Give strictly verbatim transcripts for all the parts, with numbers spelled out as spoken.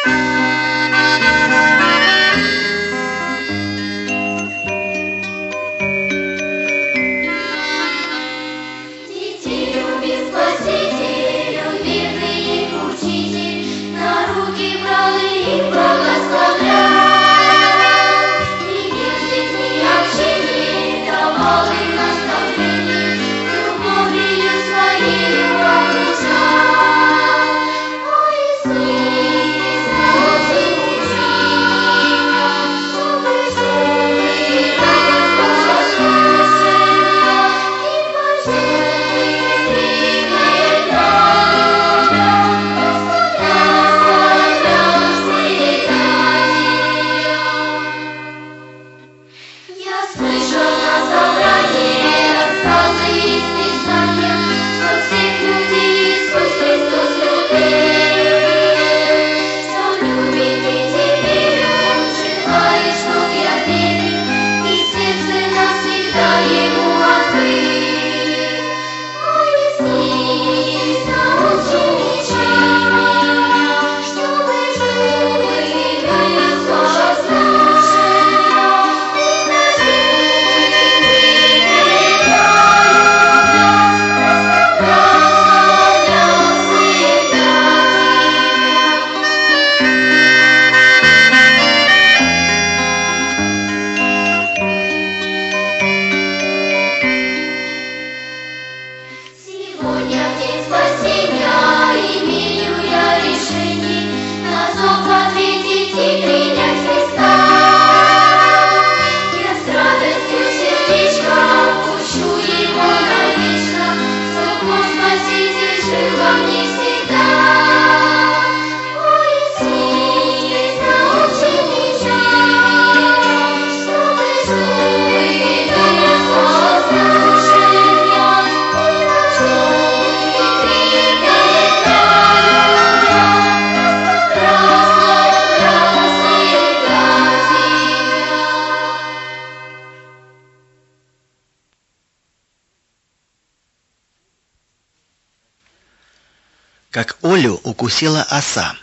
Как Олю укусила оса.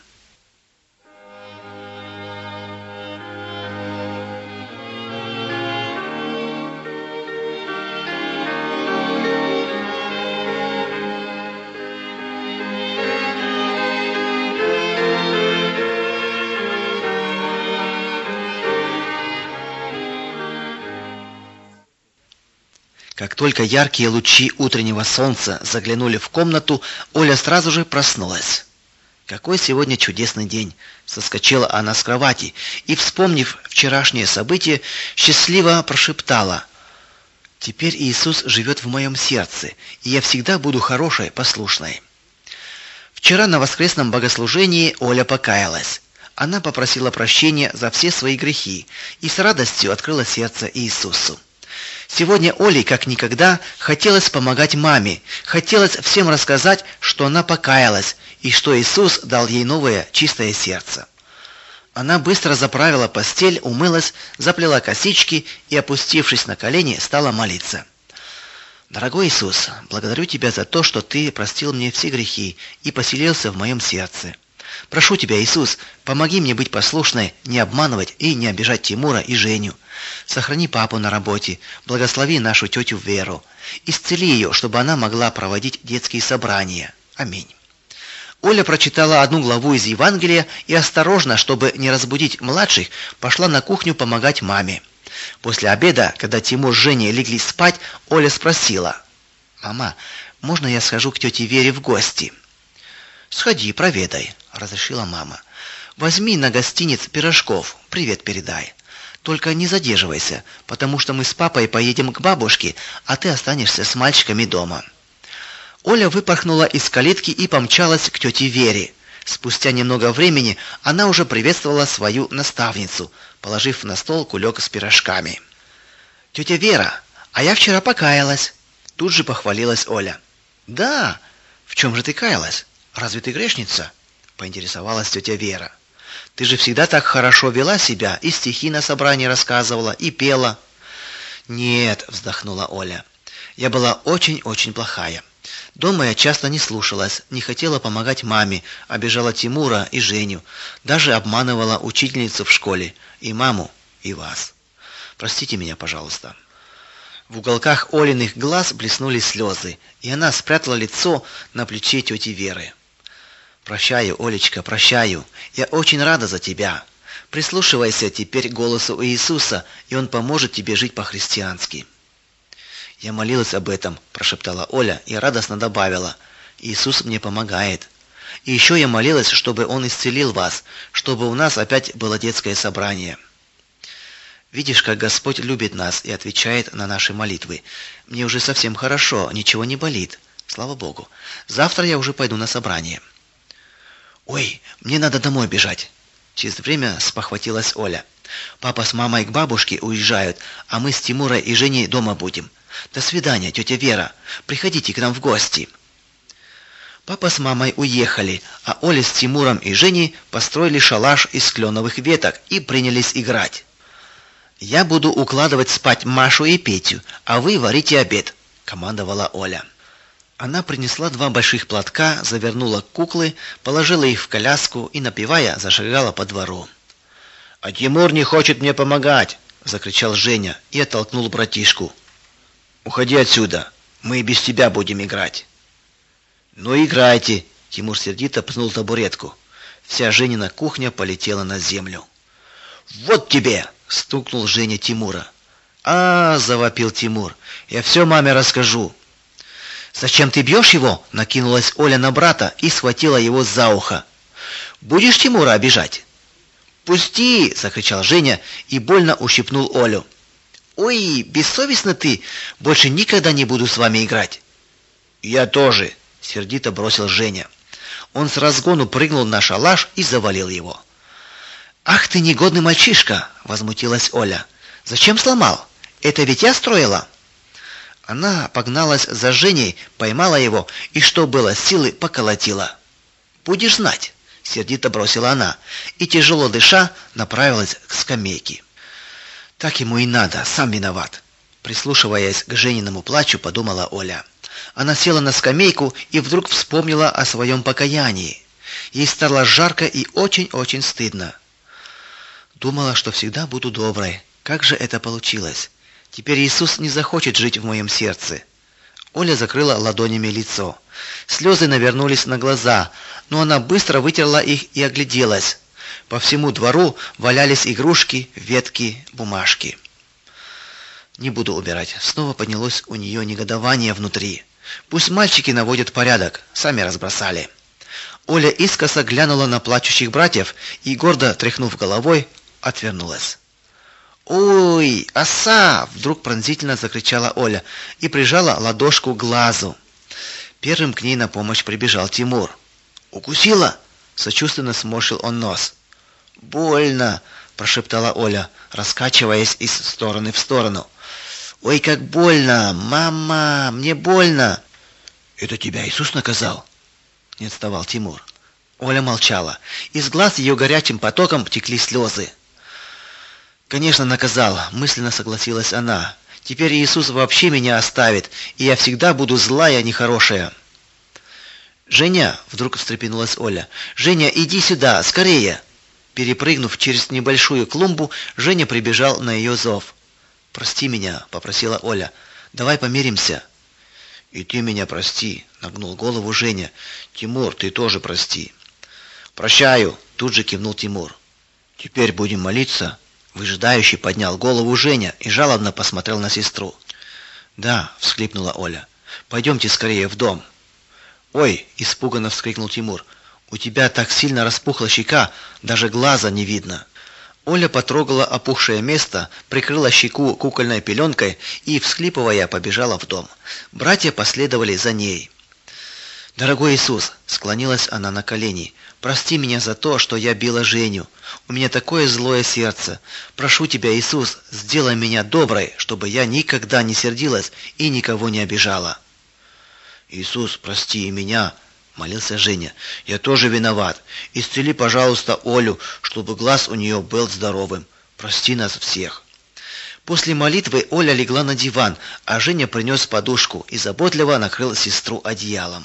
Как только яркие лучи утреннего солнца заглянули в комнату, Оля сразу же проснулась. Какой сегодня чудесный день! Соскочила она с кровати и, вспомнив вчерашнее событие, счастливо прошептала: «Теперь Иисус живет в моем сердце, и я всегда буду хорошей, послушной». Вчера на воскресном богослужении Оля покаялась. Она попросила прощения за все свои грехи и с радостью открыла сердце Иисусу. Сегодня Оле как никогда хотелось помогать маме, хотелось всем рассказать, что она покаялась и что Иисус дал ей новое чистое сердце. Она быстро заправила постель, умылась, заплела косички и, опустившись на колени, стала молиться. «Дорогой Иисус, благодарю Тебя за то, что Ты простил мне все грехи и поселился в моем сердце. Прошу Тебя, Иисус, помоги мне быть послушной, не обманывать и не обижать Тимура и Женю. Сохрани папу на работе, благослови нашу тетю Веру. Исцели ее, чтобы она могла проводить детские собрания. Аминь». Оля прочитала одну главу из Евангелия и осторожно, чтобы не разбудить младших, пошла на кухню помогать маме. После обеда, когда Тимур с Женей легли спать, Оля спросила: «Мама, можно я схожу к тете Вере в гости?» «Сходи, проведай», — разрешила мама. «Возьми на гостиниц пирожков, привет передай. Только не задерживайся, потому что мы с папой поедем к бабушке, а ты останешься с мальчиками дома». Оля выпорхнула из калитки и помчалась к тете Вере. Спустя немного времени она уже приветствовала свою наставницу, положив на стол кулек с пирожками. «Тетя Вера, а я вчера покаялась», — тут же похвалилась Оля. «Да? В чем же ты каялась? Разве ты грешница?» — поинтересовалась тетя Вера. «Ты же всегда так хорошо вела себя, и стихи на собрании рассказывала, и пела». «Нет», — вздохнула Оля, — «я была очень-очень плохая. Дома я часто не слушалась, не хотела помогать маме, обижала Тимура и Женю, даже обманывала учительницу в школе, и маму, и вас. Простите меня, пожалуйста». В уголках Олиных глаз блеснули слезы, и она спрятала лицо на плече тети Веры. «Прощаю, Олечка, прощаю. Я очень рада за тебя. Прислушивайся теперь к голосу Иисуса, и Он поможет тебе жить по-христиански». «Я молилась об этом», – прошептала Оля и радостно добавила: «Иисус мне помогает. И еще я молилась, чтобы Он исцелил вас, чтобы у нас опять было детское собрание». «Видишь, как Господь любит нас и отвечает на наши молитвы. Мне уже совсем хорошо, ничего не болит. Слава Богу. Завтра я уже пойду на собрание». «Ой, мне надо домой бежать». Через время спохватилась Оля. «Папа с мамой к бабушке уезжают, а мы с Тимурой и Женей дома будем. До свидания, тетя Вера. Приходите к нам в гости». Папа с мамой уехали, а Оля с Тимуром и Женей построили шалаш из кленовых веток и принялись играть. «Я буду укладывать спать Машу и Петю, а вы варите обед», – командовала Оля. Она принесла два больших платка, завернула куклы, положила их в коляску и, напевая, зашагала по двору. «А Тимур не хочет мне помогать!» – закричал Женя и оттолкнул братишку. «Уходи отсюда, мы и без тебя будем играть». «Ну играйте!» – Тимур сердито пнул табуретку. Вся Женина кухня полетела на землю. «Вот тебе!» – стукнул Женя Тимура. «А, – завопил Тимур, – я все маме расскажу». «Зачем ты бьешь его?» – накинулась Оля на брата и схватила его за ухо. «Будешь Тимура обижать?» «Пусти!» – закричал Женя и больно ущипнул Олю. «Ой, бессовестно ты! Больше никогда не буду с вами играть!» «Я тоже!» – сердито бросил Женя. Он с разгону прыгнул на шалаш и завалил его. «Ах ты негодный мальчишка!» – возмутилась Оля. «Зачем сломал? Это ведь я строила!» Она погналась за Женей, поймала его и, что было силы, поколотила. «Будешь знать!» – сердито бросила она и, тяжело дыша, направилась к скамейке. «Так ему и надо, сам виноват», – прислушиваясь к Жениному плачу, подумала Оля. Она села на скамейку и вдруг вспомнила о своем покаянии. Ей стало жарко и очень-очень стыдно. Думала, что всегда буду доброй. Как же это получилось? Теперь Иисус не захочет жить в моем сердце. Оля закрыла ладонями лицо. Слезы навернулись на глаза, но она быстро вытерла их и огляделась. По всему двору валялись игрушки, ветки, бумажки. «Не буду убирать». Снова поднялось у нее негодование внутри. «Пусть мальчики наводят порядок, сами разбросали». Оля искоса глянула на плачущих братьев и, гордо тряхнув головой, отвернулась. «Ой, оса!» – вдруг пронзительно закричала Оля и прижала ладошку к глазу. Первым к ней на помощь прибежал Тимур. «Укусила?» – сочувственно сморщил он нос. «Больно!» – прошептала Оля, раскачиваясь из стороны в сторону. «Ой, как больно! Мама, мне больно!» «Это тебя Иисус наказал?» – не отставал Тимур. Оля молчала. Из глаз ее горячим потоком текли слезы. «Конечно, наказал», – мысленно согласилась она. «Теперь Иисус вообще меня оставит, и я всегда буду злая, а не хорошая». «Женя!» – вдруг встрепенулась Оля. «Женя, иди сюда, скорее!» Перепрыгнув через небольшую клумбу, Женя прибежал на ее зов. «Прости меня», – попросила Оля. «Давай помиримся». «И ты меня прости», – нагнул голову Женя. «Тимур, ты тоже прости». «Прощаю», – тут же кивнул Тимур. «Теперь будем молиться». Выжидающий поднял голову Женя и жалобно посмотрел на сестру. «Да», – всхлипнула Оля. «Пойдемте скорее в дом». «Ой!» – испуганно вскрикнул Тимур. «У тебя так сильно распухла щека, даже глаза не видно». Оля потрогала опухшее место, прикрыла щеку кукольной пеленкой и, всхлипывая, побежала в дом. Братья последовали за ней. «Дорогой Иисус!» – склонилась она на колени. «Прости меня за то, что я била Женю. У меня такое злое сердце. Прошу тебя, Иисус, сделай меня доброй, чтобы я никогда не сердилась и никого не обижала». «Иисус, прости и меня», – молился Женя. «Я тоже виноват. Исцели, пожалуйста, Олю, чтобы глаз у нее был здоровым. Прости нас всех». После молитвы Оля легла на диван, а Женя принес подушку и заботливо накрыл сестру одеялом.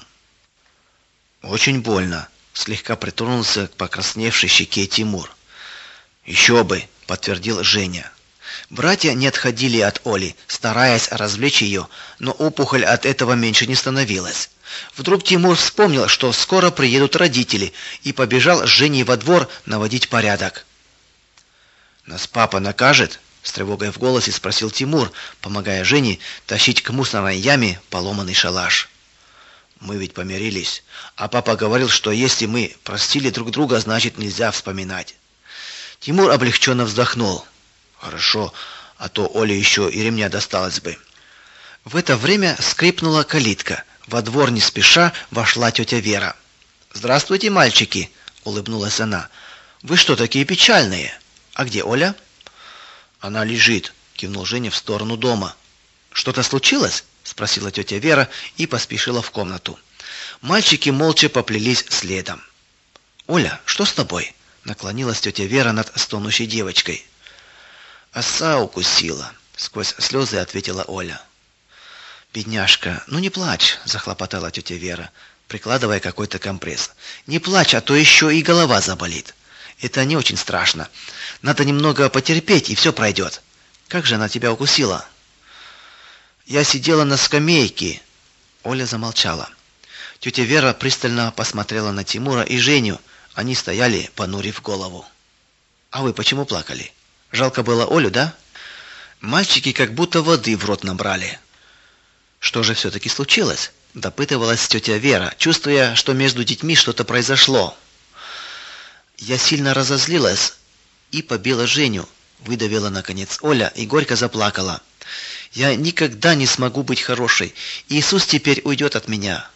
«Очень больно», — слегка притронулся к покрасневшей щеке Тимур. «Еще бы», — подтвердил Женя. Братья не отходили от Оли, стараясь развлечь ее, но опухоль от этого меньше не становилась. Вдруг Тимур вспомнил, что скоро приедут родители, и побежал с Женей во двор наводить порядок. «Нас папа накажет?» — с тревогой в голосе спросил Тимур, помогая Жене тащить к мусорной яме поломанный шалаш. «Мы ведь помирились, а папа говорил, что если мы простили друг друга, значит нельзя вспоминать». Тимур облегченно вздохнул. «Хорошо, а то Оле еще и ремня досталось бы». В это время скрипнула калитка. Во двор не спеша вошла тетя Вера. «Здравствуйте, мальчики!» — улыбнулась она. «Вы что такие печальные? А где Оля?» «Она лежит», — кивнул Женя в сторону дома. «Что-то случилось?» — спросила тетя Вера и поспешила в комнату. Мальчики молча поплелись следом. «Оля, что с тобой?» — наклонилась тетя Вера над стонущей девочкой. «Оса укусила», — сквозь слезы ответила Оля. «Бедняжка, ну не плачь», — захлопотала тетя Вера, прикладывая какой-то компресс. «Не плачь, а то еще и голова заболит. Это не очень страшно. Надо немного потерпеть, и все пройдет. Как же она тебя укусила?» «Я сидела на скамейке». Оля замолчала. Тетя Вера пристально посмотрела на Тимура и Женю. Они стояли, понурив голову. «А вы почему плакали? Жалко было Олю, да?» Мальчики как будто воды в рот набрали. «Что же все-таки случилось?» — допытывалась тетя Вера, чувствуя, что между детьми что-то произошло. «Я сильно разозлилась и побила Женю», — выдавила наконец Оля и горько заплакала. «Я никогда не смогу быть хорошей. Иисус теперь уйдет от меня».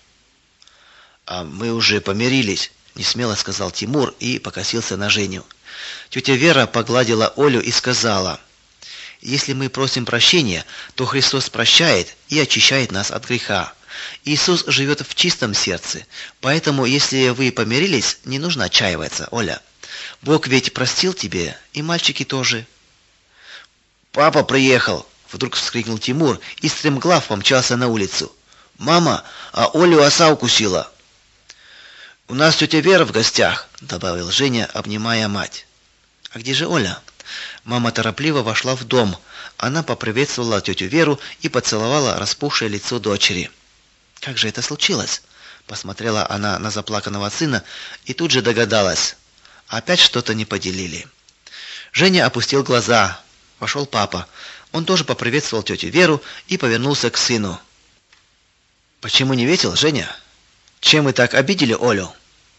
«А мы уже помирились», — несмело сказал Тимур и покосился на Женю. Тетя Вера погладила Олю и сказала: «Если мы просим прощения, то Христос прощает и очищает нас от греха. Иисус живет в чистом сердце, поэтому, если вы помирились, не нужно отчаиваться, Оля. Бог ведь простил тебе, и мальчики тоже». «Папа приехал!» — вдруг вскрикнул Тимур и стремглав помчался на улицу. «Мама, а Олю оса укусила!» «У нас тетя Вера в гостях», — добавил Женя, обнимая мать. «А где же Оля?» Мама торопливо вошла в дом. Она поприветствовала тетю Веру и поцеловала распухшее лицо дочери. «Как же это случилось?» Посмотрела она на заплаканного сына и тут же догадалась. Опять что-то не поделили. Женя опустил глаза. Вошел папа. Он тоже поприветствовал тетю Веру и повернулся к сыну. «Почему не весел, Женя? Чем вы так обидели Олю?»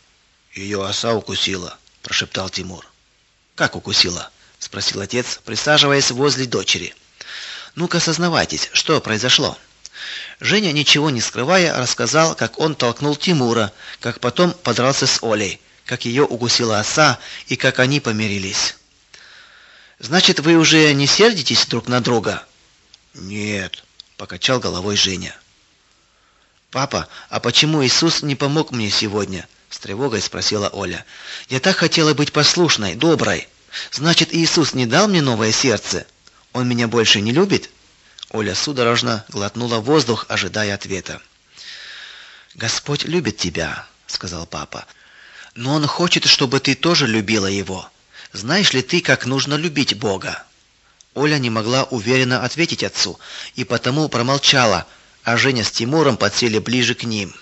«Ее оса укусила», – прошептал Тимур. «Как укусила?» – спросил отец, присаживаясь возле дочери. «Ну-ка, сознавайтесь, что произошло?» Женя, ничего не скрывая, рассказал, как он толкнул Тимура, как потом подрался с Олей, как ее укусила оса и как они помирились. «Значит, вы уже не сердитесь друг на друга?» «Нет», – покачал головой Женя. «Папа, а почему Иисус не помог мне сегодня?» – с тревогой спросила Оля. «Я так хотела быть послушной, доброй. Значит, Иисус не дал мне новое сердце? Он меня больше не любит?» Оля судорожно глотнула воздух, ожидая ответа. «Господь любит тебя», — сказал папа. «Но Он хочет, чтобы ты тоже любила Его. Знаешь ли ты, как нужно любить Бога?» Оля не могла уверенно ответить отцу, и потому промолчала, а Женя с Тимуром подсели ближе к ним.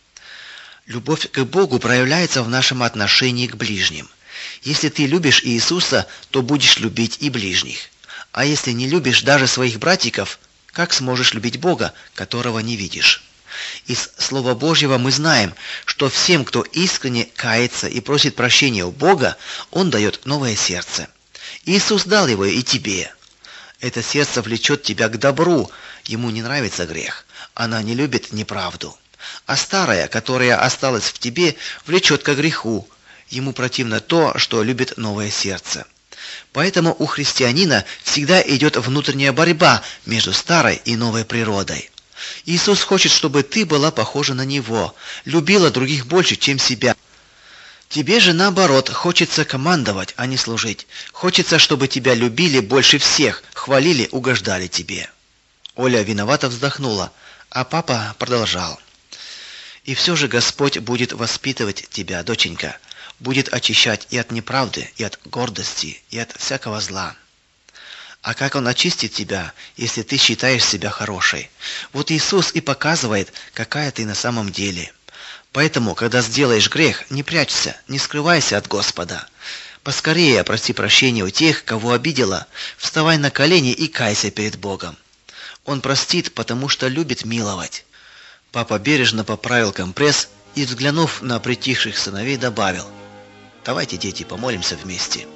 «Любовь к Богу проявляется в нашем отношении к ближним. Если ты любишь Иисуса, то будешь любить и ближних. А если не любишь даже своих братиков, как сможешь любить Бога, которого не видишь? Из Слова Божьего мы знаем, что всем, кто искренне кается и просит прощения у Бога, Он дает новое сердце. Иисус дал его и тебе. Это сердце влечет тебя к добру, ему не нравится грех, она не любит неправду. А старое, которое осталось в тебе, влечет к греху, ему противно то, что любит новое сердце. Поэтому у христианина всегда идет внутренняя борьба между старой и новой природой. Иисус хочет, чтобы ты была похожа на Него, любила других больше, чем себя. Тебе же наоборот, хочется командовать, а не служить. Хочется, чтобы тебя любили больше всех, хвалили, угождали тебе. Оля виновато вздохнула, а папа продолжал. И все же Господь будет воспитывать тебя, доченька, будет очищать и от неправды, и от гордости, и от всякого зла. А как Он очистит тебя, если ты считаешь себя хорошей? Вот Иисус и показывает, какая ты на самом деле. Поэтому, когда сделаешь грех, не прячься, не скрывайся от Господа. Поскорее проси прощения у тех, кого обидела, вставай на колени и кайся перед Богом. Он простит, потому что любит миловать. Папа бережно поправил компресс и, взглянув на притихших сыновей, добавил: «Давайте, дети, помолимся вместе».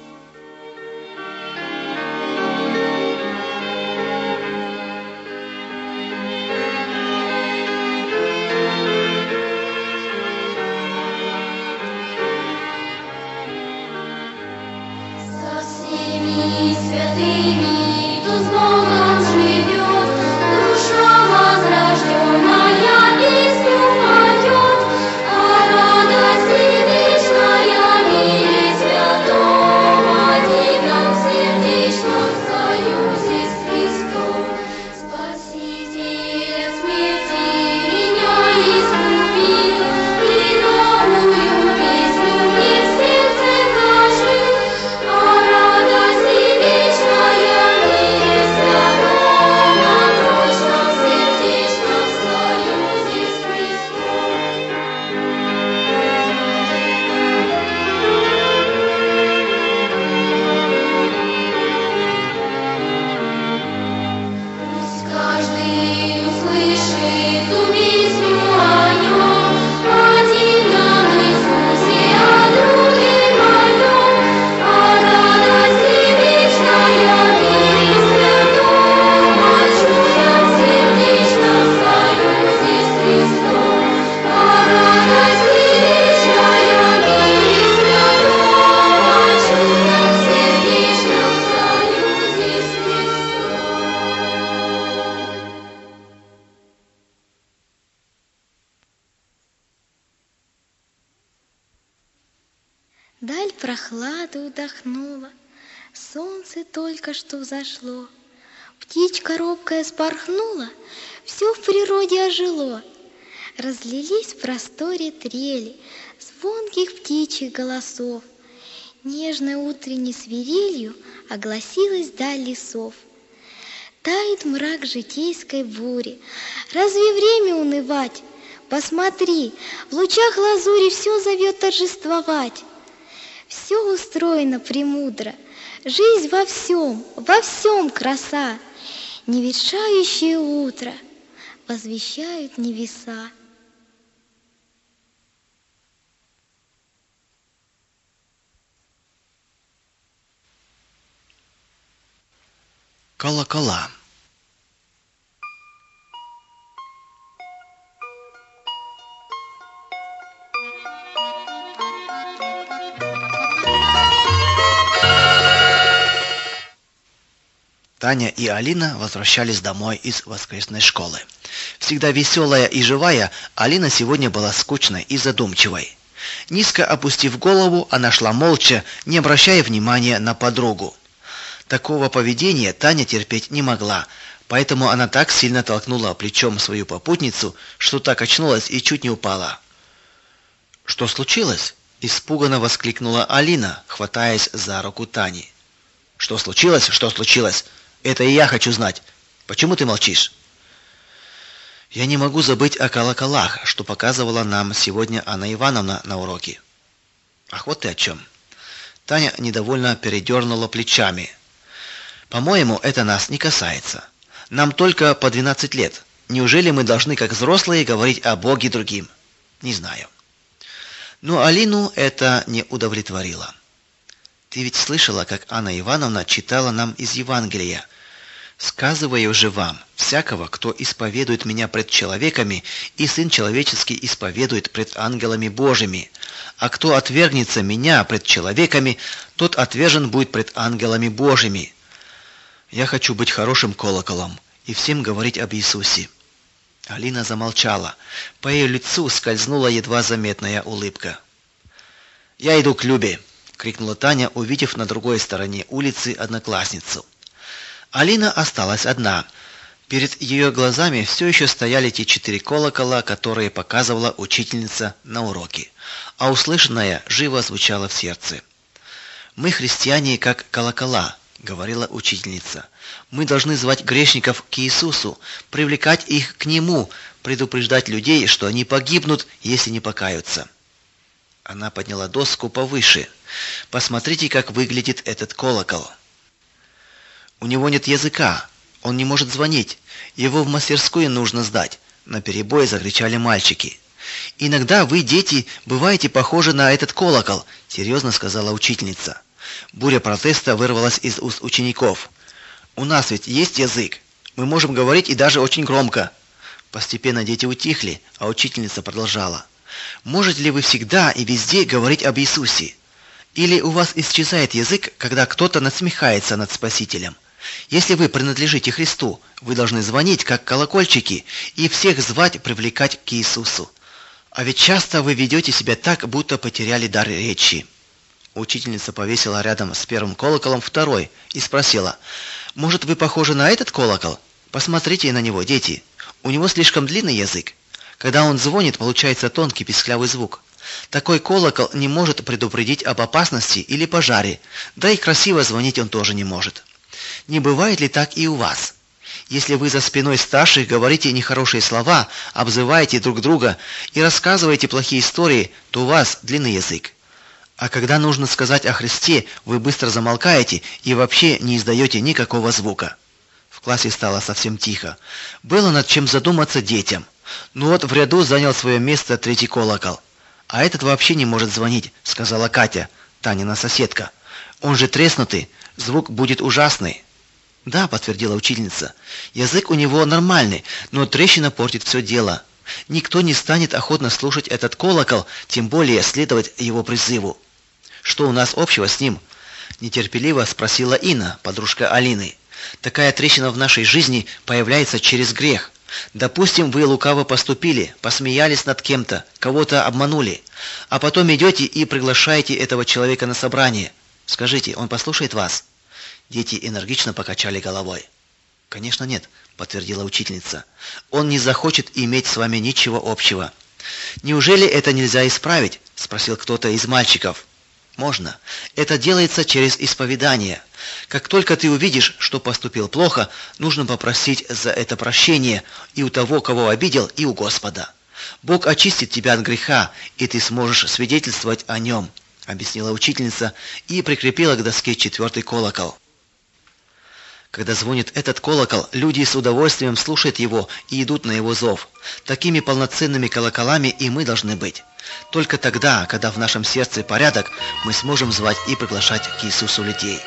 Даль прохладу вдохнула, солнце только что взошло. Птичка робкая спорхнула, все в природе ожило. Разлились в просторе трели звонких птичьих голосов. Нежной утренней свирелью огласилась даль лесов. Тает мрак житейской бури, разве время унывать? Посмотри, в лучах лазури все зовет торжествовать. Все устроено премудро, жизнь во всем, во всем краса. Неветшающее утро возвещают небеса. Колокола. Таня и Алина возвращались домой из воскресной школы. Всегда веселая и живая, Алина сегодня была скучной и задумчивой. Низко опустив голову, она шла молча, не обращая внимания на подругу. Такого поведения Таня терпеть не могла, поэтому она так сильно толкнула плечом свою попутницу, что та качнулась и чуть не упала. «Что случилось?» – испуганно воскликнула Алина, хватаясь за руку Тани. «Что случилось? Что случилось? Это и я хочу знать. Почему ты молчишь?» «Я не могу забыть о колоколах, что показывала нам сегодня Анна Ивановна на уроке». «Ах, вот ты о чем». Таня недовольно передернула плечами. «По-моему, это нас не касается. Нам только по двенадцать лет. Неужели мы должны, как взрослые, говорить о Боге другим? Не знаю». Но Алину это не удовлетворило. «Ты ведь слышала, как Анна Ивановна читала нам из Евангелия? Сказываю же вам, всякого, кто исповедует меня пред человеками, и Сын Человеческий исповедует пред ангелами Божьими. А кто отвергнется меня пред человеками, тот отвержен будет пред ангелами Божьими. Я хочу быть хорошим колоколом и всем говорить об Иисусе». Алина замолчала. По ее лицу скользнула едва заметная улыбка. «Я иду к Любе!» — крикнула Таня, увидев на другой стороне улицы одноклассницу. Алина осталась одна. Перед ее глазами все еще стояли те четыре колокола, которые показывала учительница на уроке, а услышанное живо звучало в сердце. «Мы, христиане, как колокола», — говорила учительница. «Мы должны звать грешников к Иисусу, привлекать их к Нему, предупреждать людей, что они погибнут, если не покаются». Она подняла доску повыше. «Посмотрите, как выглядит этот колокол. У него нет языка, он не может звонить, его в мастерскую нужно сдать», — наперебой закричали мальчики. «Иногда вы, дети, бываете похожи на этот колокол», — серьезно сказала учительница. Буря протеста вырвалась из уст учеников. «У нас ведь есть язык, мы можем говорить и даже очень громко». Постепенно дети утихли, а учительница продолжала. «Можете ли вы всегда и везде говорить об Иисусе? Или у вас исчезает язык, когда кто-то насмехается над Спасителем? Если вы принадлежите Христу, вы должны звонить, как колокольчики, и всех звать, привлекать к Иисусу. А ведь часто вы ведете себя так, будто потеряли дар речи». Учительница повесила рядом с первым колоколом второй и спросила: «Может, вы похожи на этот колокол? Посмотрите на него, дети. У него слишком длинный язык. Когда он звонит, получается тонкий писклявый звук. Такой колокол не может предупредить об опасности или пожаре, да и красиво звонить он тоже не может. Не бывает ли так и у вас? Если вы за спиной старших говорите нехорошие слова, обзываете друг друга и рассказываете плохие истории, то у вас длинный язык. А когда нужно сказать о Христе, вы быстро замолкаете и вообще не издаете никакого звука». В классе стало совсем тихо. Было над чем задуматься детям. Ну вот в ряду занял свое место третий колокол. «А этот вообще не может звонить», — сказала Катя, Танина соседка. «Он же треснутый, звук будет ужасный». «Да», — подтвердила учительница, — «язык у него нормальный, но трещина портит все дело. Никто не станет охотно слушать этот колокол, тем более следовать его призыву». «Что у нас общего с ним?» — нетерпеливо спросила Инна, подружка Алины. «Такая трещина в нашей жизни появляется через грех. Допустим, вы лукаво поступили, посмеялись над кем-то, кого-то обманули, а потом идете и приглашаете этого человека на собрание. Скажите, он послушает вас?» Дети энергично покачали головой. «Конечно нет», — подтвердила учительница. «Он не захочет иметь с вами ничего общего». «Неужели это нельзя исправить?» — спросил кто-то из мальчиков. «Можно. Это делается через исповедание. Как только ты увидишь, что поступил плохо, нужно попросить за это прощения и у того, кого обидел, и у Господа. Бог очистит тебя от греха, и ты сможешь свидетельствовать о нем», — объяснила учительница и прикрепила к доске четвертый колокол. Когда звонит этот колокол, люди с удовольствием слушают его и идут на его зов. Такими полноценными колоколами и мы должны быть. Только тогда, когда в нашем сердце порядок, мы сможем звать и приглашать к Иисусу людей.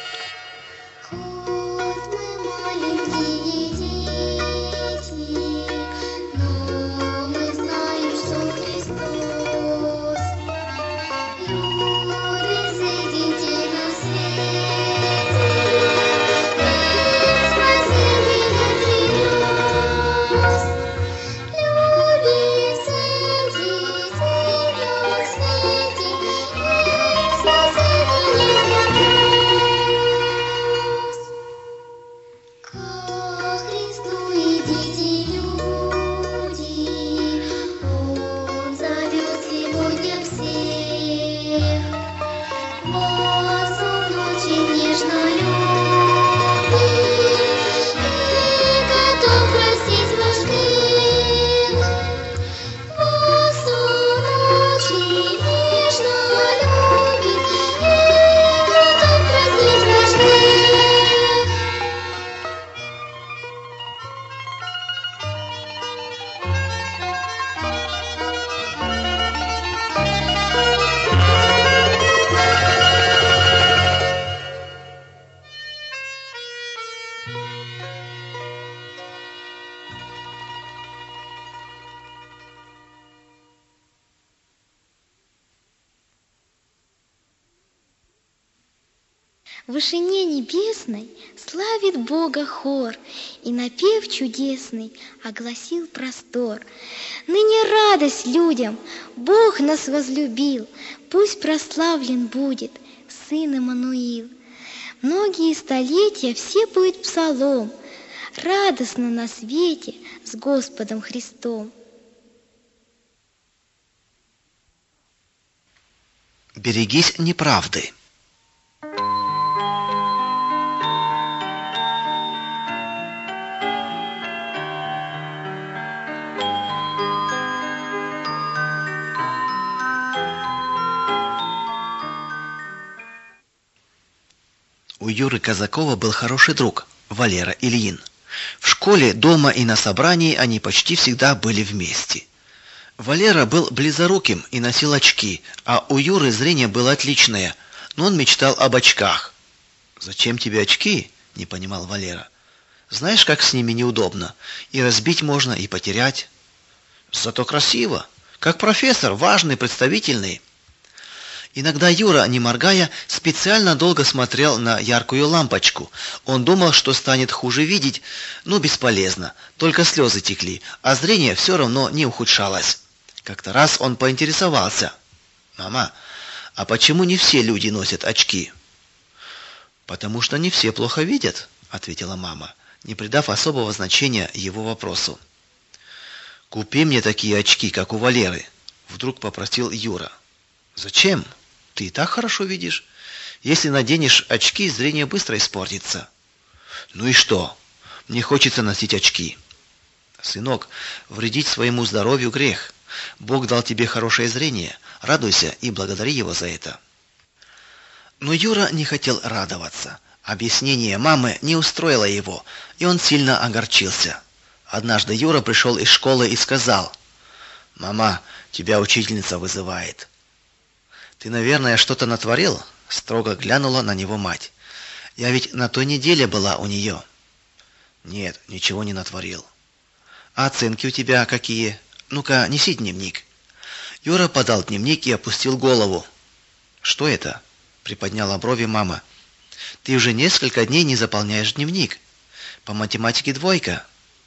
В вышине небесной славит Бога хор, и напев чудесный огласил простор. Ныне радость людям, Бог нас возлюбил, пусть прославлен будет Сын Иммануил. Многие столетия все поют псалом, радостно на свете с Господом Христом. Берегись неправды. У Юры Казакова был хороший друг, Валера Ильин. В школе, дома и на собрании они почти всегда были вместе. Валера был близоруким и носил очки, а у Юры зрение было отличное, но он мечтал об очках. «Зачем тебе очки?» – не понимал Валера. «Знаешь, как с ними неудобно. И разбить можно, и потерять. Зато красиво. Как профессор, важный, представительный». Иногда Юра, не моргая, специально долго смотрел на яркую лампочку. Он думал, что станет хуже видеть, но бесполезно. Только слезы текли, а зрение все равно не ухудшалось. Как-то раз он поинтересовался: «Мама, а почему не все люди носят очки?» «Потому что не все плохо видят», — ответила мама, не придав особого значения его вопросу. «Купи мне такие очки, как у Валеры», — вдруг попросил Юра. «Зачем? Ты и так хорошо видишь. Если наденешь очки, зрение быстро испортится». «Ну и что? Мне хочется носить очки». «Сынок, вредить своему здоровью грех. Бог дал тебе хорошее зрение. Радуйся и благодари Его за это». Но Юра не хотел радоваться. Объяснение мамы не устроило его, и он сильно огорчился. Однажды Юра пришел из школы и сказал: «Мама, тебя учительница вызывает». «Ты, наверное, что-то натворил?» — строго глянула на него мать. «Я ведь на той неделе была у нее». «Нет, ничего не натворил». «А оценки у тебя какие? Ну-ка, неси дневник». Юра подал дневник и опустил голову. «Что это?» — приподняла брови мама. «Ты уже несколько дней не заполняешь дневник. По математике двойка».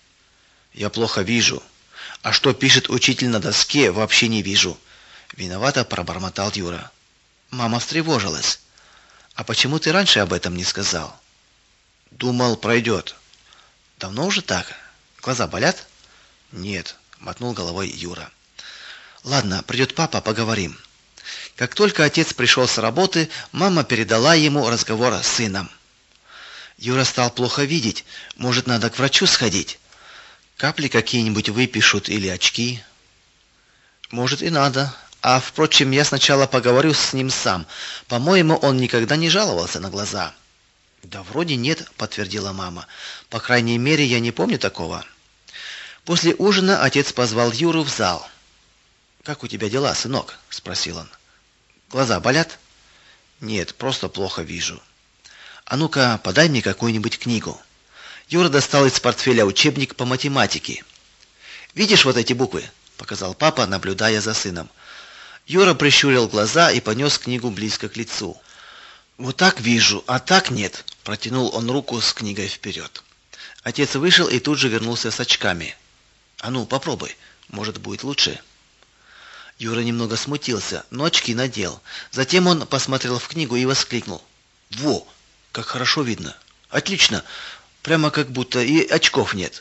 «Я плохо вижу. А что пишет учитель на доске, вообще не вижу». Виновато пробормотал Юра. Мама встревожилась. «А почему ты раньше об этом не сказал?» «Думал, пройдет». «Давно уже так? Глаза болят?» «Нет», — мотнул головой Юра. «Ладно, придет папа, поговорим». Как только отец пришел с работы, мама передала ему разговор с сыном. Юра стал плохо видеть. Может, надо к врачу сходить? Капли какие-нибудь выпишут или очки? Может, и надо. А, впрочем, я сначала поговорю с ним сам. По-моему, он никогда не жаловался на глаза». «Да вроде нет», — подтвердила мама. «По крайней мере, я не помню такого». После ужина отец позвал Юру в зал. «Как у тебя дела, сынок?» — спросил он. «Глаза болят?» «Нет, просто плохо вижу». «А ну-ка, подай мне какую-нибудь книгу». Юра достал из портфеля учебник по математике. «Видишь вот эти буквы?» — показал папа, наблюдая за сыном. Юра прищурил глаза и поднес книгу близко к лицу. «Вот так вижу, а так нет», — протянул он руку с книгой вперед. Отец вышел и тут же вернулся с очками. «А ну, попробуй, может, будет лучше». Юра немного смутился, но очки надел. Затем он посмотрел в книгу и воскликнул: «Во, как хорошо видно! Отлично! Прямо как будто и очков нет».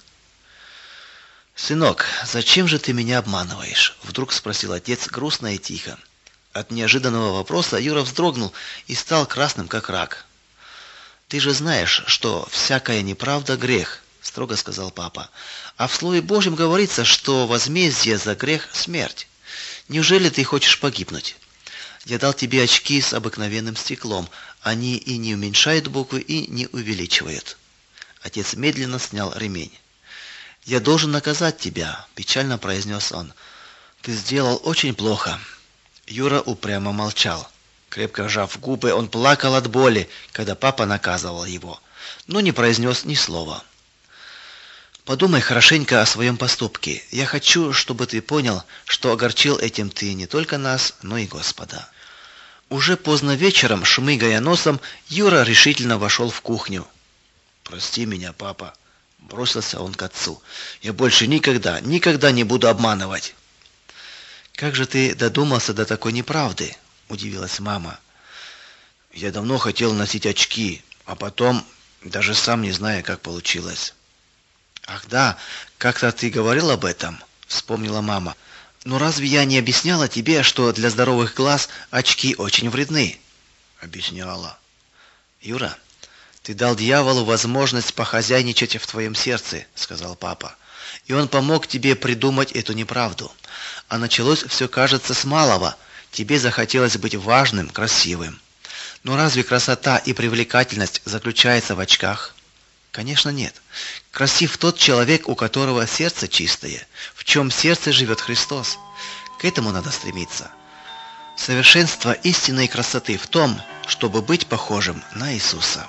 «Сынок, зачем же ты меня обманываешь?» — вдруг спросил отец грустно и тихо. От неожиданного вопроса Юра вздрогнул и стал красным, как рак. «Ты же знаешь, что всякая неправда — грех», — строго сказал папа. «А в Слове Божьем говорится, что возмездие за грех — смерть. Неужели ты хочешь погибнуть? Я дал тебе очки с обыкновенным стеклом. Они и не уменьшают буквы, и не увеличивают». Отец медленно снял ремень. «Я должен наказать тебя», — печально произнес он. «Ты сделал очень плохо». Юра упрямо молчал. Крепко сжав губы, он плакал от боли, когда папа наказывал его, но не произнес ни слова. «Подумай хорошенько о своем поступке. Я хочу, чтобы ты понял, что огорчил этим ты не только нас, но и Господа». Уже поздно вечером, шмыгая носом, Юра решительно вошел в кухню. «Прости меня, папа», — бросился он к отцу. «Я больше никогда, никогда не буду обманывать». «Как же ты додумался до такой неправды?» — удивилась мама. «Я давно хотел носить очки, а потом, даже сам не знаю, как получилось». «Ах да, как-то ты говорил об этом», — вспомнила мама. «Но разве я не объясняла тебе, что для здоровых глаз очки очень вредны?» «Объясняла». «Юра, ты дал дьяволу возможность похозяйничать в твоем сердце», — сказал папа. «И он помог тебе придумать эту неправду. А началось все, кажется, с малого. Тебе захотелось быть важным, красивым. Но разве красота и привлекательность заключаются в очках? Конечно, нет. Красив тот человек, у которого сердце чистое, в чем сердце живет Христос. К этому надо стремиться. Совершенство истинной красоты в том, чтобы быть похожим на Иисуса».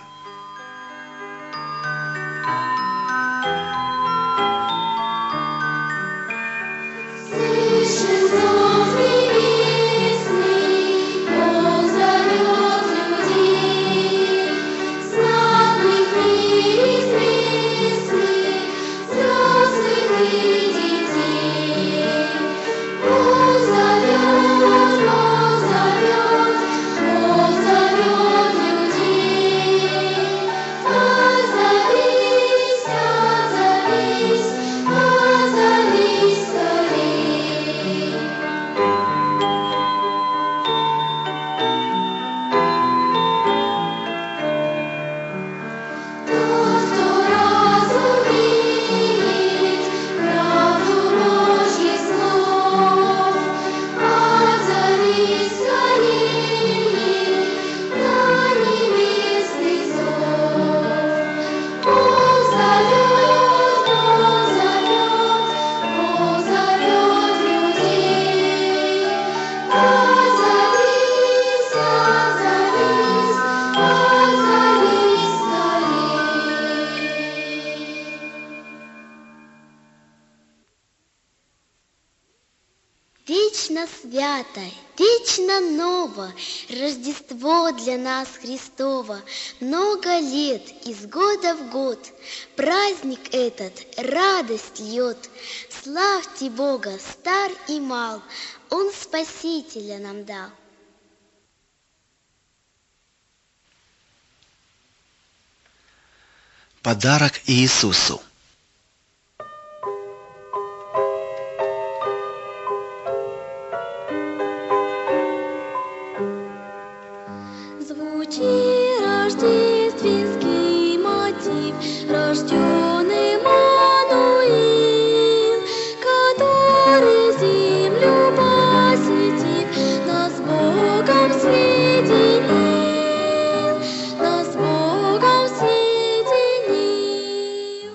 Вечно свято, вечно ново, Рождество для нас Христово, много лет, из года в год, праздник этот радость льет. Славьте Бога, стар и мал, Он Спасителя нам дал. Подарок Иисусу. Звучи рождественский мотив, рожден Иммануил, который землю посетив, нас с Богом соединил, нас с Богом соединил.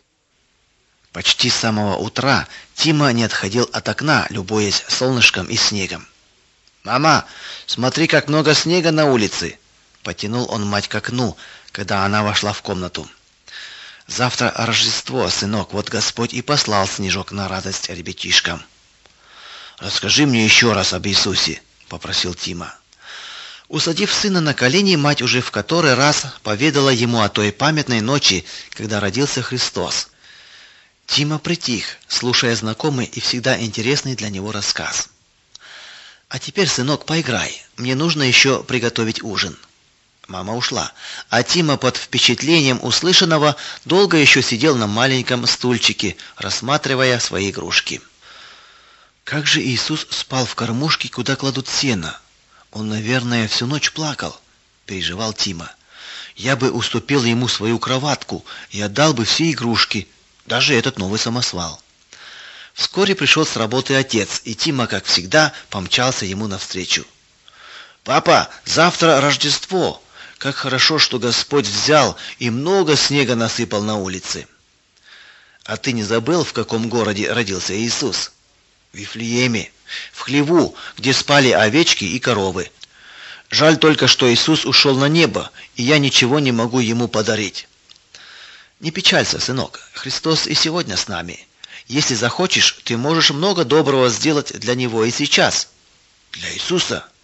Почти с самого утра Тима не отходил от окна, любуясь солнышком и снегом. «Мама, смотри, как много снега на улице!» Потянул он мать к окну, когда она вошла в комнату. «Завтра Рождество, сынок, вот Господь и послал снежок на радость ребятишкам». «Расскажи мне еще раз об Иисусе», — попросил Тима. Усадив сына на колени, мать уже в который раз поведала ему о той памятной ночи, когда родился Христос. Тима притих, слушая знакомый и всегда интересный для него рассказ. «А теперь, сынок, поиграй. Мне нужно еще приготовить ужин». Мама ушла, а Тима под впечатлением услышанного долго еще сидел на маленьком стульчике, рассматривая свои игрушки. Как же Иисус спал в кормушке, куда кладут сено? Он, наверное, всю ночь плакал, переживал Тима. Я бы уступил ему свою кроватку и отдал бы все игрушки, даже этот новый самосвал. Вскоре пришел с работы отец, и Тима, как всегда, помчался ему навстречу. «Папа, завтра Рождество! Как хорошо, что Господь взял и много снега насыпал на улице!» «А ты не забыл, в каком городе родился Иисус?» «В Вифлееме, в хлеву, где спали овечки и коровы. Жаль только, что Иисус ушел на небо, и я ничего не могу ему подарить». «Не печалься, сынок, Христос и сегодня с нами. Если захочешь, ты можешь много доброго сделать для Него и сейчас». «Для Иисуса?»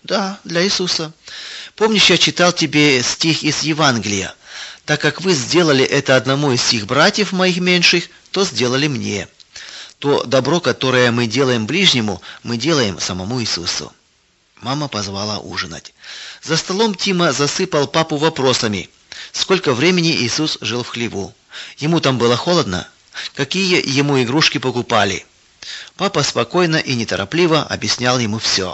Да, для Иисуса. Помнишь, я читал тебе стих из Евангелия? Так как вы сделали это одному из сих братьев моих меньших, то сделали мне. То добро, которое мы делаем ближнему, мы делаем самому Иисусу. Мама позвала ужинать. За столом Тима засыпал папу вопросами. Сколько времени Иисус жил в хлеву? Ему там было холодно? Какие ему игрушки покупали? Папа спокойно и неторопливо объяснял ему все.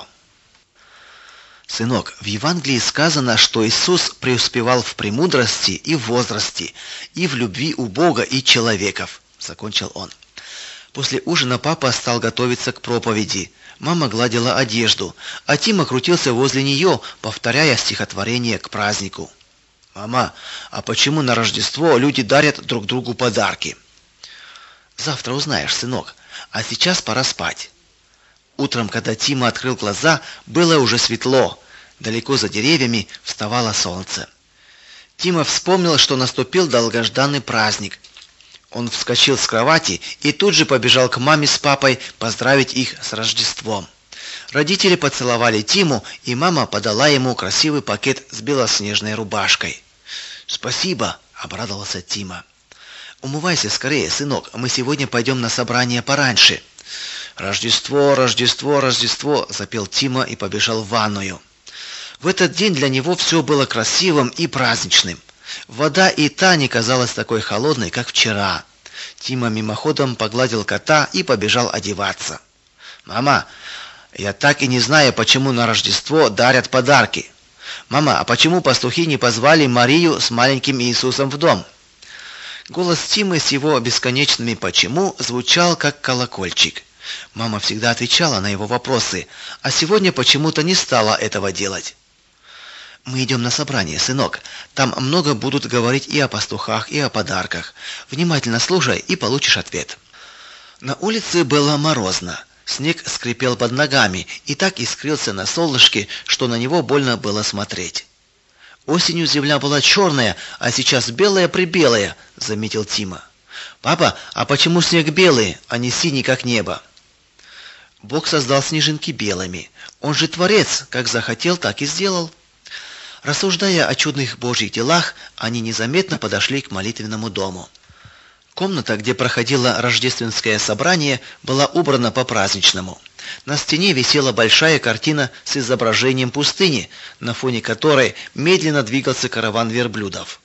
Сынок, в Евангелии сказано, что Иисус преуспевал в премудрости и в возрасте, и в любви у Бога и человеков, закончил он. После ужина папа стал готовиться к проповеди. Мама гладила одежду, а Тима крутился возле нее, повторяя стихотворение к празднику. Мама, а почему на Рождество люди дарят друг другу подарки? Завтра узнаешь, сынок, а сейчас пора спать. Утром, когда Тима открыл глаза, было уже светло. Далеко за деревьями вставало солнце. Тима вспомнил, что наступил долгожданный праздник. Он вскочил с кровати и тут же побежал к маме с папой поздравить их с Рождеством. Родители поцеловали Тиму, и мама подала ему красивый пакет с белоснежной рубашкой. «Спасибо», — обрадовался Тима. «Умывайся скорее, сынок, мы сегодня пойдем на собрание пораньше». «Рождество, Рождество, Рождество!» – запел Тима и побежал в ванную. В этот день для него все было красивым и праздничным. Вода и та не казалась такой холодной, как вчера. Тима мимоходом погладил кота и побежал одеваться. «Мама, я так и не знаю, почему на Рождество дарят подарки. Мама, а почему пастухи не позвали Марию с маленьким Иисусом в дом?» Голос Тимы с его бесконечными «почему» звучал как колокольчик. Мама всегда отвечала на его вопросы, а сегодня почему-то не стала этого делать. «Мы идем на собрание, сынок. Там много будут говорить и о пастухах, и о подарках. Внимательно слушай и получишь ответ». На улице было морозно. Снег скрипел под ногами и так искрился на солнышке, что на него больно было смотреть. «Осенью земля была черная, а сейчас белая-прибелая», — заметил Тима. «Папа, а почему снег белый, а не синий, как небо?» Бог создал снежинки белыми. Он же Творец, как захотел, так и сделал. Рассуждая о чудных Божьих делах, они незаметно подошли к молитвенному дому. Комната, где проходило рождественское собрание, была убрана по-праздничному. На стене висела большая картина с изображением пустыни, на фоне которой медленно двигался караван верблюдов.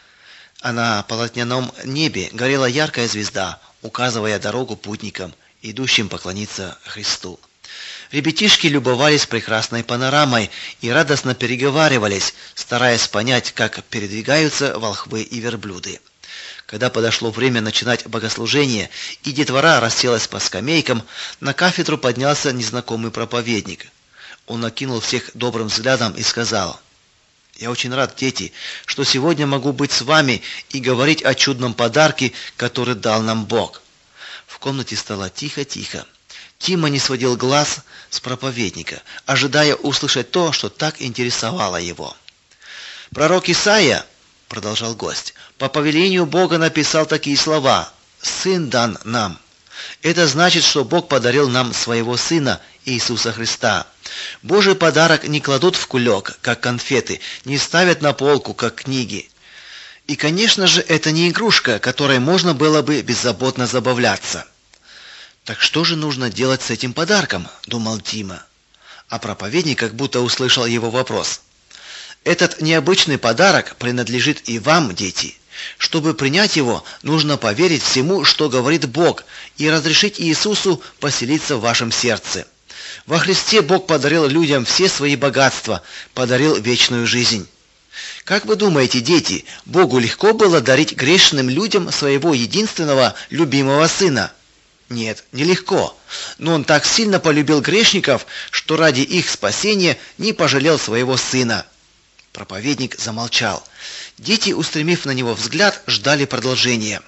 А на полотняном небе горела яркая звезда, указывая дорогу путникам, идущим поклониться Христу. Ребятишки любовались прекрасной панорамой и радостно переговаривались, стараясь понять, как передвигаются волхвы и верблюды. Когда подошло время начинать богослужение, и детвора расселась по скамейкам, на кафедру поднялся незнакомый проповедник. Он окинул всех добрым взглядом и сказал: «Я очень рад, дети, что сегодня могу быть с вами и говорить о чудном подарке, который дал нам Бог». В комнате стало тихо-тихо. Тима не сводил глаз с проповедника, ожидая услышать то, что так интересовало его. «Пророк Исаия, — продолжал гость, — по повелению Бога написал такие слова: «Сын дан нам». Это значит, что Бог подарил нам своего Сына, Иисуса Христа. Божий подарок не кладут в кулек, как конфеты, не ставят на полку, как книги. И, конечно же, это не игрушка, которой можно было бы беззаботно забавляться. «Так что же нужно делать с этим подарком?» – думал Тима. А проповедник как будто услышал его вопрос. «Этот необычный подарок принадлежит и вам, дети. Чтобы принять его, нужно поверить всему, что говорит Бог, и разрешить Иисусу поселиться в вашем сердце. Во Христе Бог подарил людям все свои богатства, подарил вечную жизнь». Как вы думаете, дети, Богу легко было дарить грешным людям своего единственного любимого Сына? Нет, нелегко. Но Он так сильно полюбил грешников, что ради их спасения не пожалел своего Сына. Проповедник замолчал. Дети, устремив на него взгляд, ждали продолжения.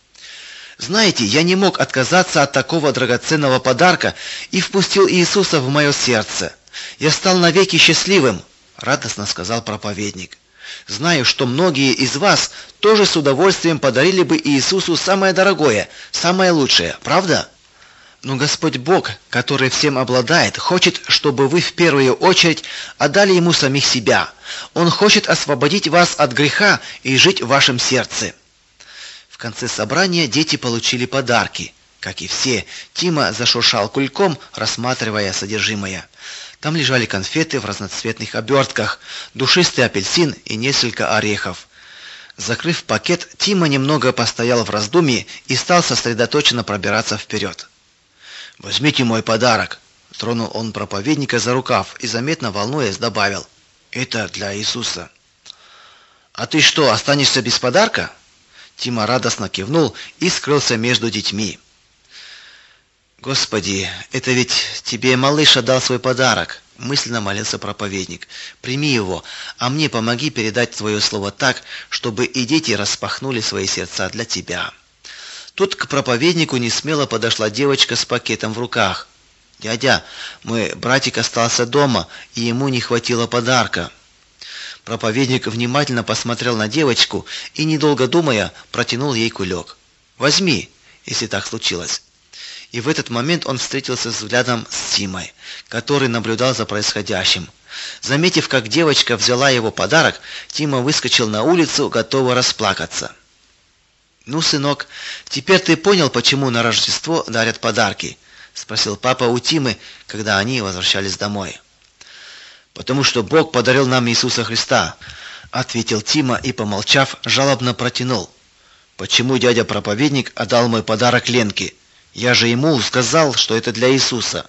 «Знаете, я не мог отказаться от такого драгоценного подарка и впустил Иисуса в мое сердце. Я стал навеки счастливым», — радостно сказал проповедник. «Знаю, что многие из вас тоже с удовольствием подарили бы Иисусу самое дорогое, самое лучшее, правда?» Но Господь Бог, который всем обладает, хочет, чтобы вы в первую очередь отдали Ему самих себя. Он хочет освободить вас от греха и жить в вашем сердце. В конце собрания дети получили подарки. Как и все, Тима зашуршал кульком, рассматривая содержимое. Там лежали конфеты в разноцветных обертках, душистый апельсин и несколько орехов. Закрыв пакет, Тима немного постоял в раздумье и стал сосредоточенно пробираться вперед. «Возьмите мой подарок», — тронул он проповедника за рукав и, заметно волнуясь, добавил: «Это для Иисуса». «А ты что, останешься без подарка?» Тима радостно кивнул и скрылся между детьми. «Господи, это ведь тебе малыш отдал свой подарок», — мысленно молился проповедник. «Прими его, а мне помоги передать твое слово так, чтобы и дети распахнули свои сердца для тебя». Тут к проповеднику несмело подошла девочка с пакетом в руках. «Дядя, мой братик остался дома, и ему не хватило подарка». Проповедник внимательно посмотрел на девочку и, недолго думая, протянул ей кулек. «Возьми, если так случилось». И в этот момент он встретился взглядом с Тимой, который наблюдал за происходящим. Заметив, как девочка взяла его подарок, Тима выскочил на улицу, готовый расплакаться. «Ну, сынок, теперь ты понял, почему на Рождество дарят подарки?» — спросил папа у Тимы, когда они возвращались домой. «Потому что Бог подарил нам Иисуса Христа», — ответил Тима и, помолчав, жалобно протянул. «Почему дядя-проповедник отдал мой подарок Ленке? Я же ему сказал, что это для Иисуса».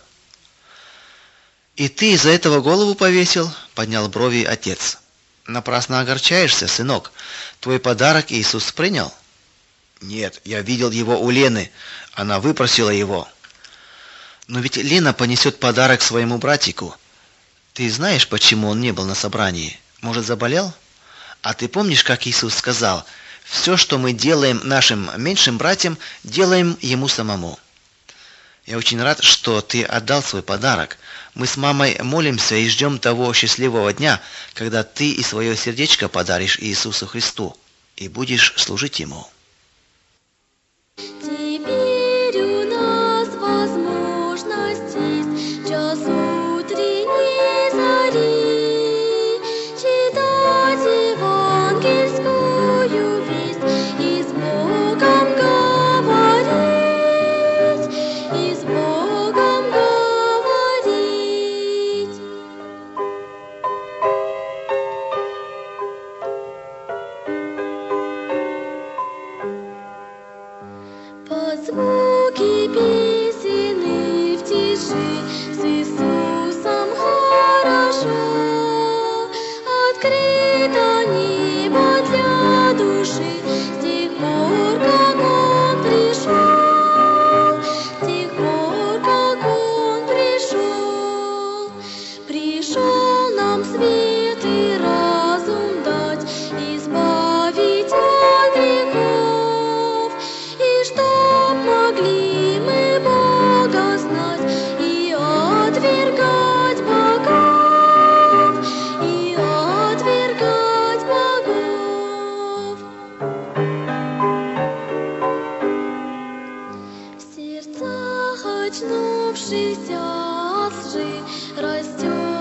«И ты из-за этого голову повесил?» — поднял брови отец. «Напрасно огорчаешься, сынок. Твой подарок Иисус принял?» «Нет, я видел его у Лены. Она выпросила его». «Но ведь Лена понесет подарок своему братику. Ты знаешь, почему он не был на собрании? Может, заболел? А ты помнишь, как Иисус сказал: «Все, что мы делаем нашим меньшим братьям, делаем ему самому»?» Я очень рад, что ты отдал свой подарок. Мы с мамой молимся и ждем того счастливого дня, когда ты и свое сердечко подаришь Иисусу Христу и будешь служить Ему. Теперь у нас возможность есть час утренней зари читать евангельскую весть и с Богом говорить, и с Богом говорить. Под звуки песен и в тиши с Иисусом хорошо. Открыто небо для души с тех пор, как Он пришел, с тех пор, как Он пришел. Пришел нам свет и разум дать, избавить от грехов, и чтоб могли мы Бога знать и отвергать богов, и отвергать богов. В сердцах очнувшихся от лжи растет